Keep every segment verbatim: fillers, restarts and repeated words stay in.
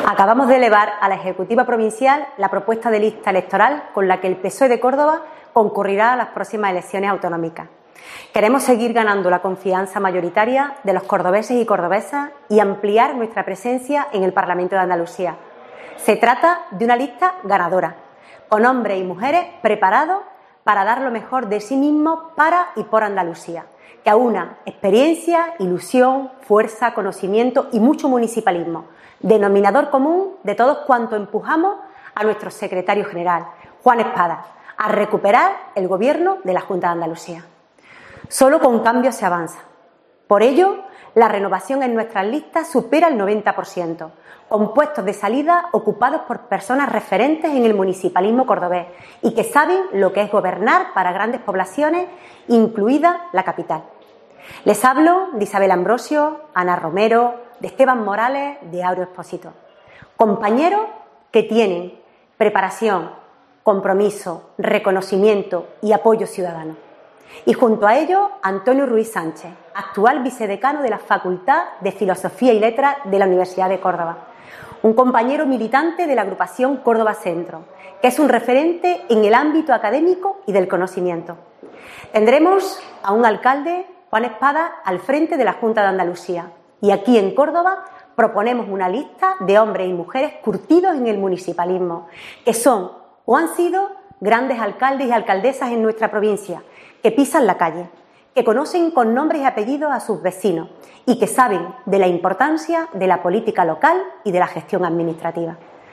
Acabamos de elevar a la Ejecutiva Provincial la propuesta de lista electoral con la que el P S O E de Córdoba concurrirá a las próximas elecciones autonómicas. Queremos seguir ganando la confianza mayoritaria de los cordobeses y cordobesas y ampliar nuestra presencia en el Parlamento de Andalucía. Se trata de una lista ganadora, con hombres y mujeres preparados para dar lo mejor de sí mismos para y por Andalucía, que aúna experiencia, ilusión, fuerza, conocimiento y mucho municipalismo, denominador común de todos cuanto empujamos a nuestro secretario general, Juan Espada, a recuperar el gobierno de la Junta de Andalucía. Solo con cambios se avanza. Por ello, la renovación en nuestras listas supera el noventa por ciento, con puestos de salida ocupados por personas referentes en el municipalismo cordobés y que saben lo que es gobernar para grandes poblaciones, incluida la capital. Les hablo de Isabel Ambrosio, Ana Romero, de Esteban Morales, de Auro Expósito. Compañeros que tienen preparación, compromiso, reconocimiento y apoyo ciudadano. Y junto a ellos, Antonio Ruiz Sánchez, actual vicedecano de la Facultad de Filosofía y Letras de la Universidad de Córdoba. Un compañero militante de la agrupación Córdoba Centro, que es un referente en el ámbito académico y del conocimiento. Tendremos a un alcalde, Juan Espada, al frente de la Junta de Andalucía. Y aquí en Córdoba proponemos una lista de hombres y mujeres curtidos en el municipalismo, que son o han sido grandes alcaldes y alcaldesas en nuestra provincia, que pisan la calle, que conocen con nombres y apellidos a sus vecinos y que saben de la importancia de la política local y de la gestión administrativa.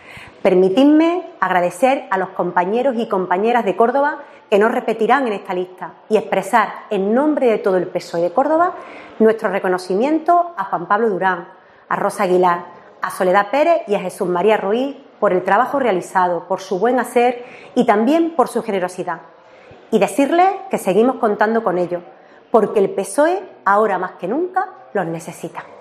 Permitidme agradecer a los compañeros y compañeras de Córdoba que nos repetirán en esta lista y expresar en nombre de todo el P S O E de Córdoba nuestro reconocimiento a Juan Pablo Durán, a Rosa Aguilar, a Soledad Pérez y a Jesús María Ruiz por el trabajo realizado, por su buen hacer y también por su generosidad. Y decirles que seguimos contando con ellos, porque el P S O E ahora más que nunca los necesita.